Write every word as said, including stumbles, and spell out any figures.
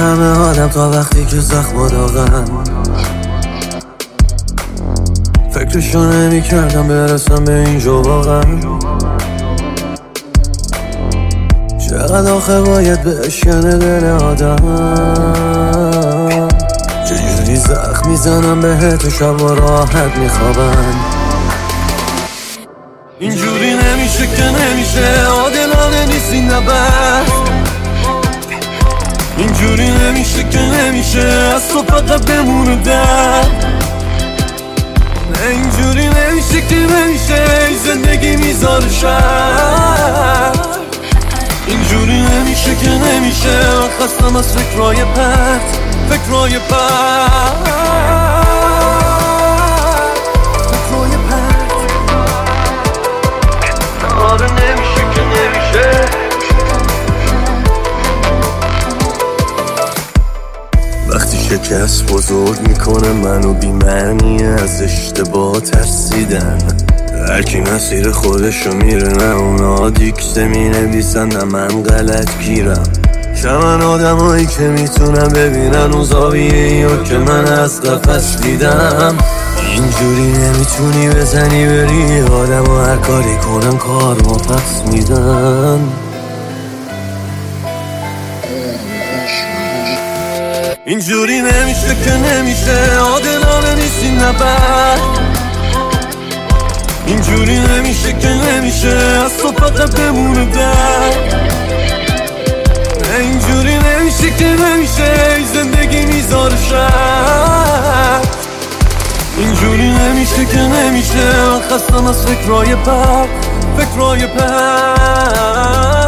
همه آدم تا وقتی که زخم داغن. فکرشو نمی کردم برسم به اینجا واقعا. چقدر آخه باید بشکنه دل آدم. چجوری زخم میزنم بهت و شب و راحت میخوابن. اینجوری نمیشه که نمیشه، عادلانه نیست این نبرد. اینجوری نمیشه که نمیشه، از تو فقط بمونه درد. نه اینجوری نمیشه که نمیشه، زندگی میذاره شر. اینجوری نمیشه که نمیشه، خستم از فکرهای پرت، فکرهای پرت، فکرهای پرت. آره نمیشه که نمیشه. وقتی شکست بزرگ میکنه منو بی‌معنی از اشتباه ترسیدن. هرکی مسیر خودشو میره، نه اونا دیکته مینویسن نه من غلط گیرم. شمن آدم هایی که میتونم ببینن اون زاویه یا که من از قفس دیدم. اینجوری نمیتونی بزنی بری آدم و هر کاری کنن کار ما پس میدن. اینجوری نمیشه که نمیشه، عادلانه نیست این نبرد. اینجوری نمیشه که نمیشه، از تو فقط بمونه درد. نه اینجوری نمیشه که نمیشه، زندگی میذاره شر. اینجوری نمیشه که نمیشه، خستم از فکرهای پرت، فکرهای پرت.